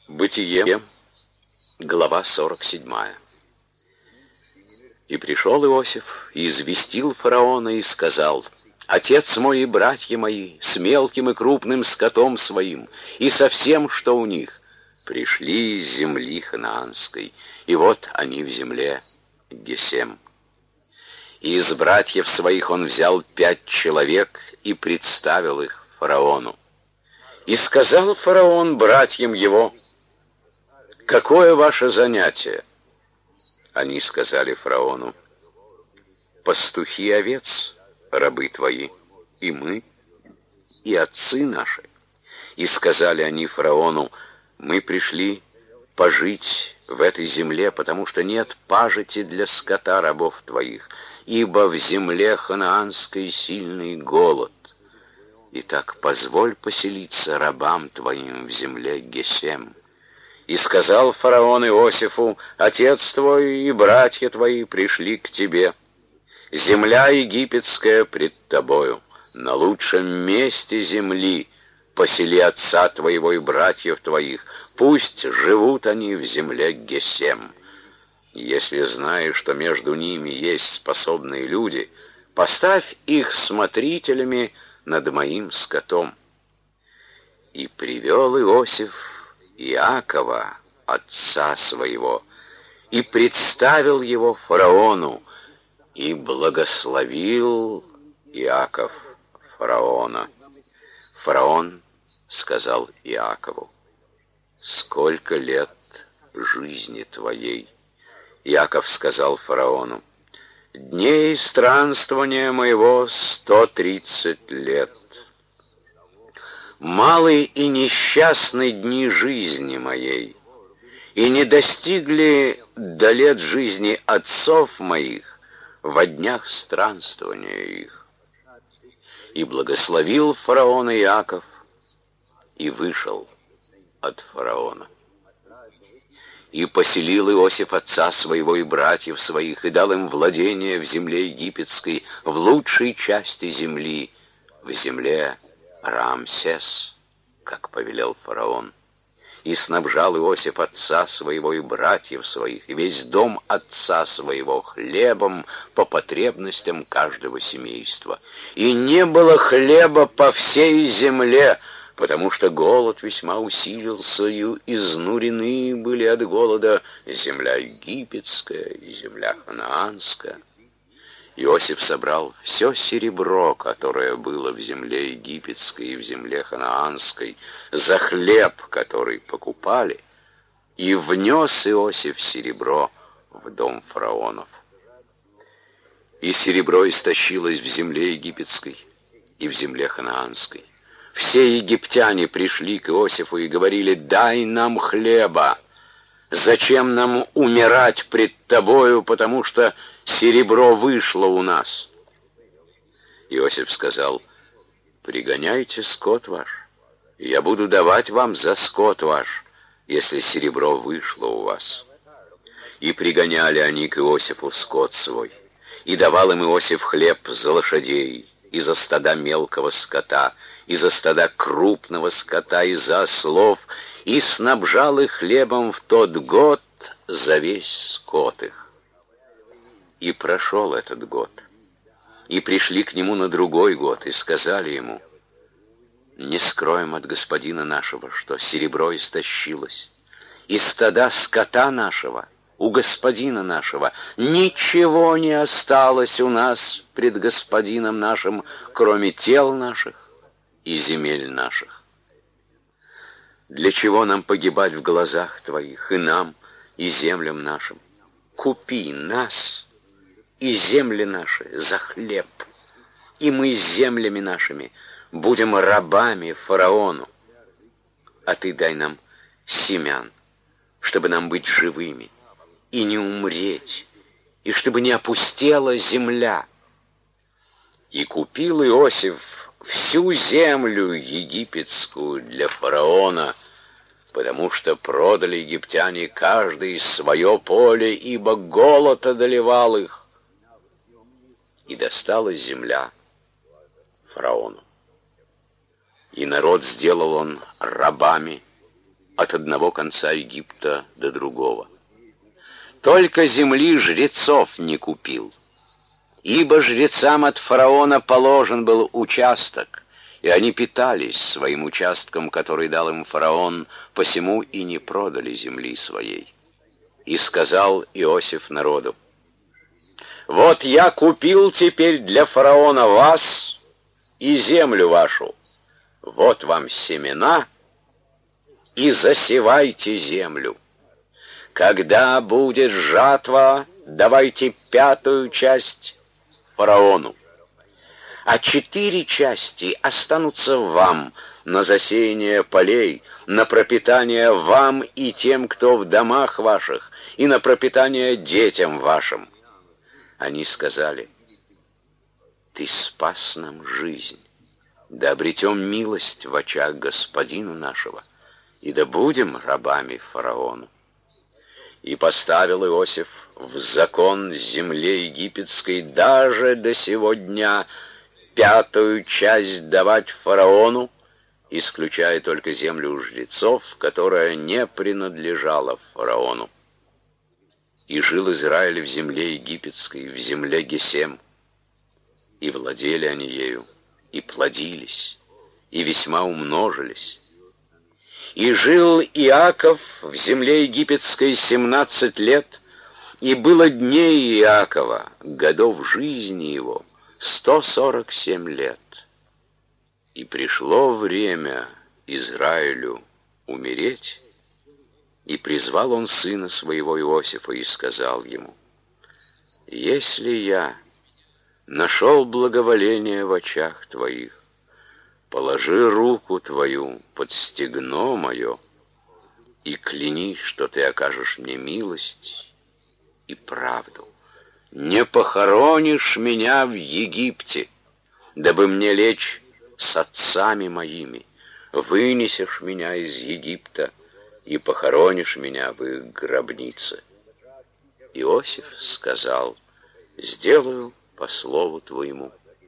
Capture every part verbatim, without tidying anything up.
Бытие, глава сорок седьмая. И пришел Иосиф, и известил фараона, и сказал: «Отец мой и братья мои, с мелким и крупным скотом своим, и со всем, что у них, пришли из земли ханаанской, и вот они в земле Гесем». И из братьев своих он взял пять человек и представил их фараону. И сказал фараон братьям его: «Какое ваше занятие?» Они сказали фараону: «Пастухи овец, рабы твои, и мы, и отцы наши». И сказали они фараону: «Мы пришли пожить в этой земле, потому что нет пажити для скота рабов твоих, ибо в земле ханаанской сильный голод. Итак, позволь поселиться рабам твоим в земле Гесем». И сказал фараон Иосифу: «Отец твой и братья твои пришли к тебе. Земля египетская пред тобою. На лучшем месте земли посели отца твоего и братьев твоих. Пусть живут они в земле Гесем. Если знаешь, что между ними есть способные люди, поставь их смотрителями над моим скотом». И привел Иосиф Иакова, отца своего, и представил его фараону, и благословил Иаков фараона. Фараон сказал Иакову: «Сколько лет жизни твоей?» Иаков сказал фараону: «Дней странствования моего сто тридцать лет. Малые и несчастны дни жизни моей, и не достигли до лет жизни отцов моих во днях странствования их». И благословил фараон Иаков, и вышел от фараона. И поселил Иосиф отца своего и братьев своих, и дал им владение в земле египетской, в лучшей части земли, в земле Рамсес, как повелел фараон. И снабжал Иосиф отца своего и братьев своих, и весь дом отца своего хлебом по потребностям каждого семейства. И не было хлеба по всей земле, потому что голод весьма усилился, и изнурены были от голода земля египетская и земля ханаанская. Иосиф собрал все серебро, которое было в земле египетской и в земле ханаанской, за хлеб, который покупали, и внес Иосиф серебро в дом фараонов. И серебро истощилось в земле египетской и в земле ханаанской. Все египтяне пришли к Иосифу и говорили: «Дай нам хлеба! Зачем нам умирать пред тобою, потому что серебро вышло у нас?» Иосиф сказал: «Пригоняйте скот ваш, и я буду давать вам за скот ваш, если серебро вышло у вас». И пригоняли они к Иосифу скот свой, и давал им Иосиф хлеб за лошадей, и за стада мелкого скота, и за стада крупного скота, и за ослов, и снабжал их хлебом в тот год за весь скот их. И прошел этот год, и пришли к нему на другой год, и сказали ему: «Не скроем от господина нашего, что серебро истощилось, и стада скота нашего у господина нашего ничего не осталось у нас пред господином нашим, кроме тел наших и земель наших. Для чего нам погибать в глазах твоих, и нам, и землям нашим? Купи нас и земли наши за хлеб, и мы с землями нашими будем рабами фараону. А ты дай нам семян, чтобы нам быть живыми и не умереть, и чтобы не опустела земля». И купил Иосиф всю землю египетскую для фараона, потому что продали египтяне каждый свое поле, ибо голод одолевал их. И досталась земля фараону. И народ сделал он рабами от одного конца Египта до другого. Только земли жрецов не купил, ибо жрецам от фараона положен был участок, и они питались своим участком, который дал им фараон, посему и не продали земли своей. И сказал Иосиф народу: «Вот я купил теперь для фараона вас и землю вашу. Вот вам семена, и засевайте землю. Когда будет жатва, давайте пятую часть фараону, а четыре части останутся вам на засеяние полей, на пропитание вам и тем, кто в домах ваших, и на пропитание детям вашим». Они сказали: «Ты спас нам жизнь, да обретем милость в очах господину нашего, и да будем рабами фараону». И поставил Иосиф в закон земле египетской даже до сего дня пятую часть давать фараону, исключая только землю жрецов, которая не принадлежала фараону. И жил Израиль в земле египетской, в земле Гесем, и владели они ею, и плодились, и весьма умножились. И жил Иаков в земле египетской семнадцать лет, и было дней Иакова, годов жизни его, сто сорок семь лет. И пришло время Израилю умереть, и призвал он сына своего Иосифа и сказал ему: «Если я нашел благоволение в очах твоих, положи руку твою под стегно мое и клянись, что ты окажешь мне милость и правду. Не похоронишь меня в Египте, дабы мне лечь с отцами моими, вынесешь меня из Египта и похоронишь меня в их гробнице». Иосиф сказал: «Сделаю по слову твоему».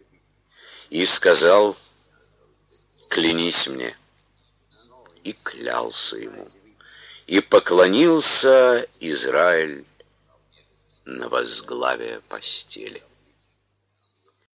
И сказал: «Клянись мне». И клялся ему. И поклонился Израиль на возглавие постели.